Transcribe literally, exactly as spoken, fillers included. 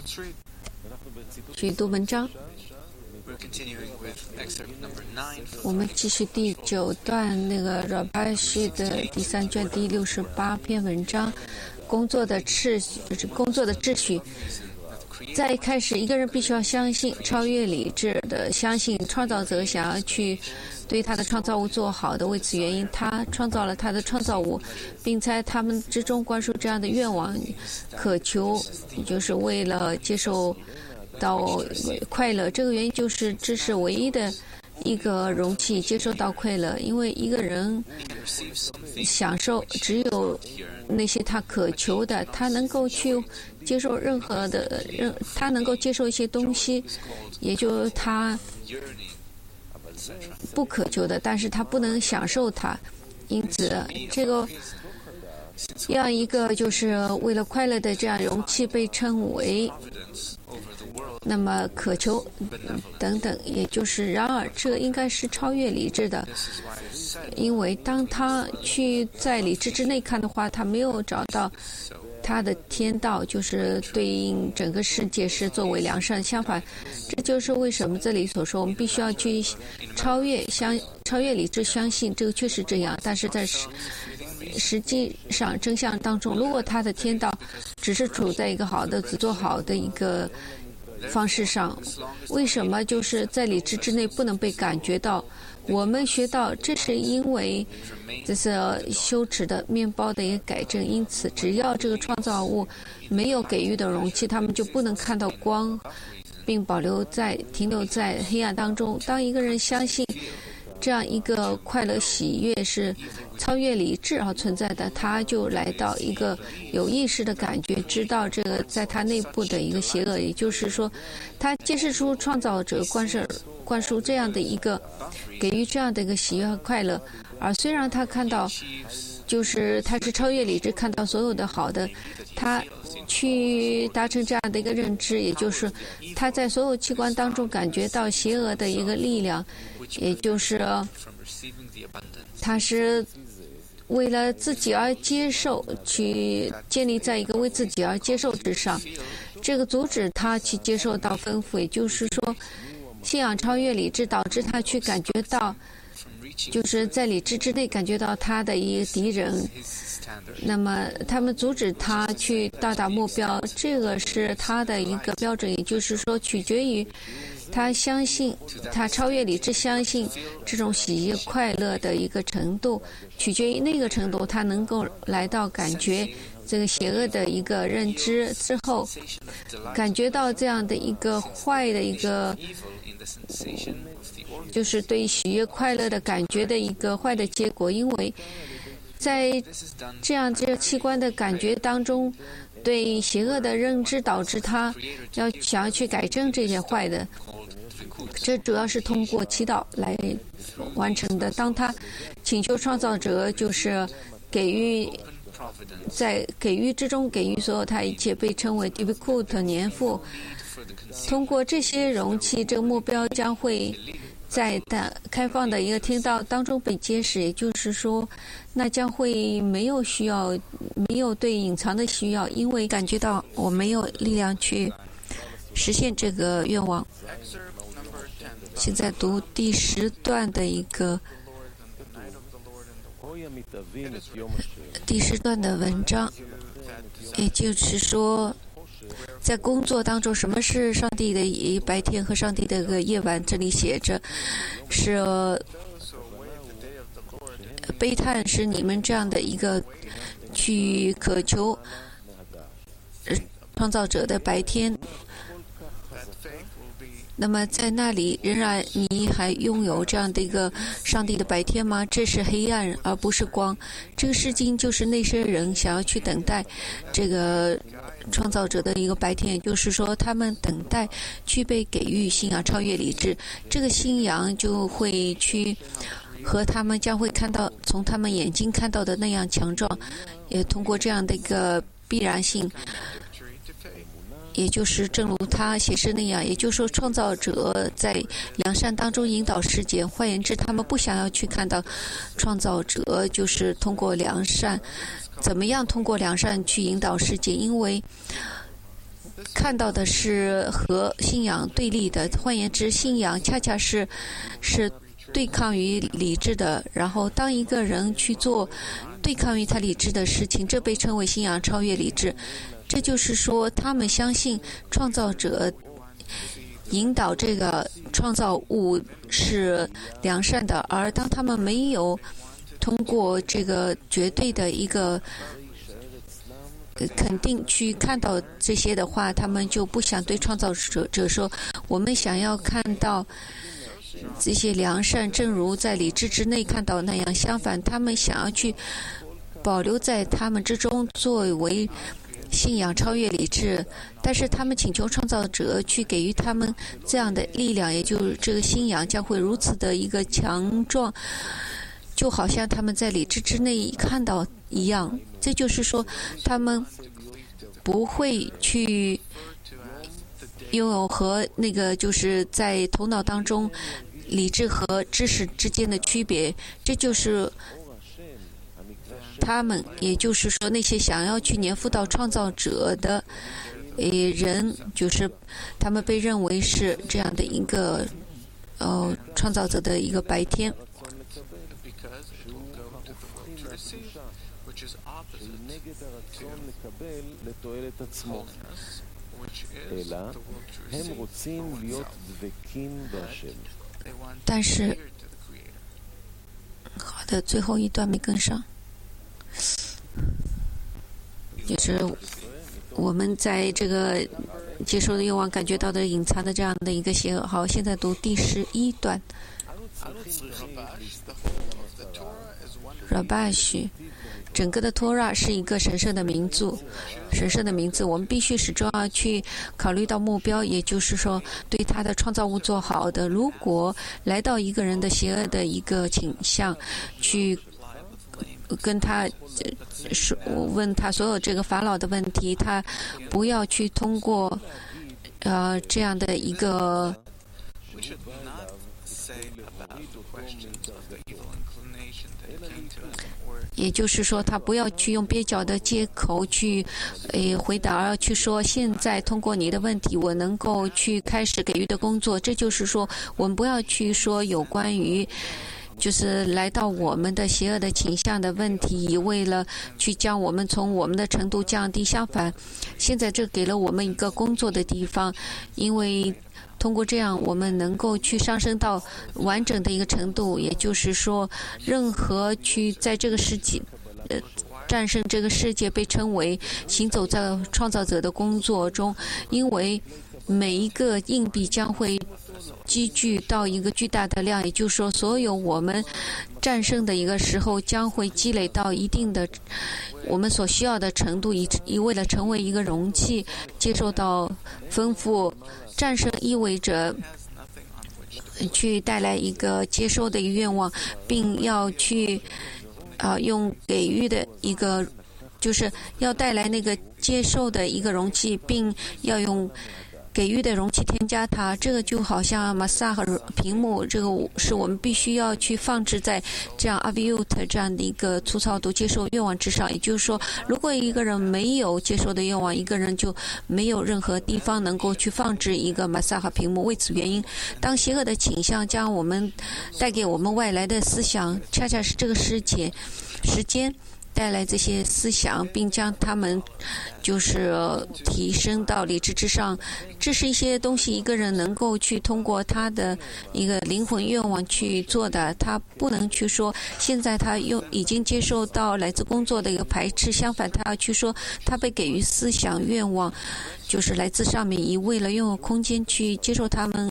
去读文章。我们继续第九段那个拉巴西的第三卷第六十八篇文章，工作的秩序，就是工作的秩序。在一开始，一个人必须要相信超越理智的相信创造者想要去对他的创造物做好的，为此原因他创造了他的创造物，并在他们之中灌输这样的愿望渴求，就是为了接受到快乐。这个原因就是这是唯一的一个容器接受到快乐，因为一个人享受只有那些他渴求的，他能够去接受任何的任他能够接受一些东西，也就他不渴求的，但是他不能享受它。因此这个这样一个就是为了快乐的这样容器被称为那么渴求等等，也就是然而这应该是超越理智的，因为当他去在理智之内看的话，他没有找到他的天道，就是对应整个世界是作为良善。相反，这就是为什么这里所说我们必须要去超越相超越理智，相信这个确实这样。但是在实实际上真相当中，如果他的天道只是处在一个好的只做好的一个方式上，为什么就是在理智之内不能被感觉到？我们学到这是因为这是羞耻的面包的一个改正，因此只要这个创造物没有给予的容器，他们就不能看到光，并保留在停留在黑暗当中。当一个人相信这样一个快乐喜悦是超越理智而存在的，他就来到一个有意识的感觉，知道这个在他内部的一个邪恶，也就是说他揭示出创造者灌输灌输这样的一个给予这样的一个喜悦和快乐。而虽然他看到就是他是超越理智看到所有的好的，他去达成这样的一个认知，也就是他在所有器官当中感觉到邪恶的一个力量，也就是他是为了自己而接受，去建立在一个为自己而接受之上，这个阻止他去接受到丰富，也就是说信仰超越理智导致他去感觉到就是在理智之内感觉到他的一个敌人，那么他们阻止他去到达目标，这个是他的一个标准，也就是说取决于他相信他超越理智相信这种喜悦快乐的一个程度，取决于那个程度他能够来到感觉这个邪恶的一个认知之后，感觉到这样的一个坏的一个就是对喜悦快乐的感觉的一个坏的结果。因为在这样这个器官的感觉当中，对邪恶的认知导致他要想要去改正这些坏的，这主要是通过祈祷来完成的。当他请求创造者就是给予在给予之中给予所有他一切，被称为 Dibkut 年富，通过这些容器，这个目标将会在的开放的一个听道当中被揭示，也就是说那将会没有需要没有对隐藏的需要，因为感觉到我没有力量去实现这个愿望。现在读第十段的一个第十段的文章，也就是说在工作当中什么是上帝的白天和上帝的个夜晚，这里写着是悲叹是你们这样的一个去渴求创造者的白天，那么在那里仍然你还拥有这样的一个上帝的白天吗？这是黑暗而不是光。这个事情就是那些人想要去等待这个创造者的一个白天，也就是说他们等待去被给予信仰超越理智，这个信仰就会去和他们将会看到从他们眼睛看到的那样强壮，也通过这样的一个必然性，也就是正如他显示那样，也就是说创造者在良善当中引导世界，换言之他们不想要去看到创造者就是通过良善怎么样通过良善去引导世界，因为看到的是和信仰对立的。换言之，信仰恰恰是是对抗于理智的。然后，当一个人去做对抗于他理智的事情，这被称为信仰超越理智。这就是说，他们相信创造者引导这个创造物是良善的，而当他们没有通过这个绝对的一个肯定去看到这些的话，他们就不想对创造者者说我们想要看到这些良善正如在理智之内看到那样。相反，他们想要去保留在他们之中作为信仰超越理智，但是他们请求创造者去给予他们这样的力量，也就是这个信仰将会如此的一个强壮，就好像他们在理智之内看到一样。这就是说，他们不会去拥有和那个就是在头脑当中理智和知识之间的区别。这就是他们，也就是说那些想要去粘附到创造者的呃人，就是他们被认为是这样的一个呃创造者的一个白天。但是好的，最后一段没跟上，就是我们在这个接受的愿望感觉到的隐藏的这样的一个邪恶。好，现在读第十一段。Rabash， 整个的托拉是一个神圣的名字，神圣的名字，我们必须始终要去考虑到目标，也就是说对他的创造物做好的。如果来到一个人的邪恶的一个倾向，去跟他说问他所有这个法老的问题，他不要去通过呃这样的一个也就是说，他不要去用蹩脚的借口去，诶回答，而去说现在通过你的问题，我能够去开始给予的工作。这就是说，我们不要去说有关于，就是来到我们的邪恶的倾向的问题，以为了去将我们从我们的程度降低。相反，现在这给了我们一个工作的地方，因为通过这样，我们能够去上升到完整的一个程度，也就是说，任何去在这个世界，呃，战胜这个世界，被称为行走在创造者的工作中，因为每一个硬币将会积聚到一个巨大的量，也就是说，所有我们战胜的一个时候，将会积累到一定的我们所需要的程度，以以为了成为一个容器，接受到丰富。战胜意味着去带来一个接收的一个愿望，并要去啊、呃、用给予的一个，就是要带来那个接受的一个容器，并要用给予的容器添加它。这个就好像马萨和屏幕，这个是我们必须要去放置在这样 Aviut 这样的一个粗糙度接受愿望之上。也就是说，如果一个人没有接受的愿望，一个人就没有任何地方能够去放置一个马萨和屏幕。为此原因，当邪恶的倾向将我们带给我们外来的思想，恰恰是这个世界时间带来这些思想，并将他们就是提升到理智之上。这是一些东西一个人能够去通过他的一个灵魂愿望去做的。他不能去说现在他用已经接受到来自工作的一个排斥，相反他要去说他被给予思想愿望，就是来自上面，以为了拥有空间去接受他们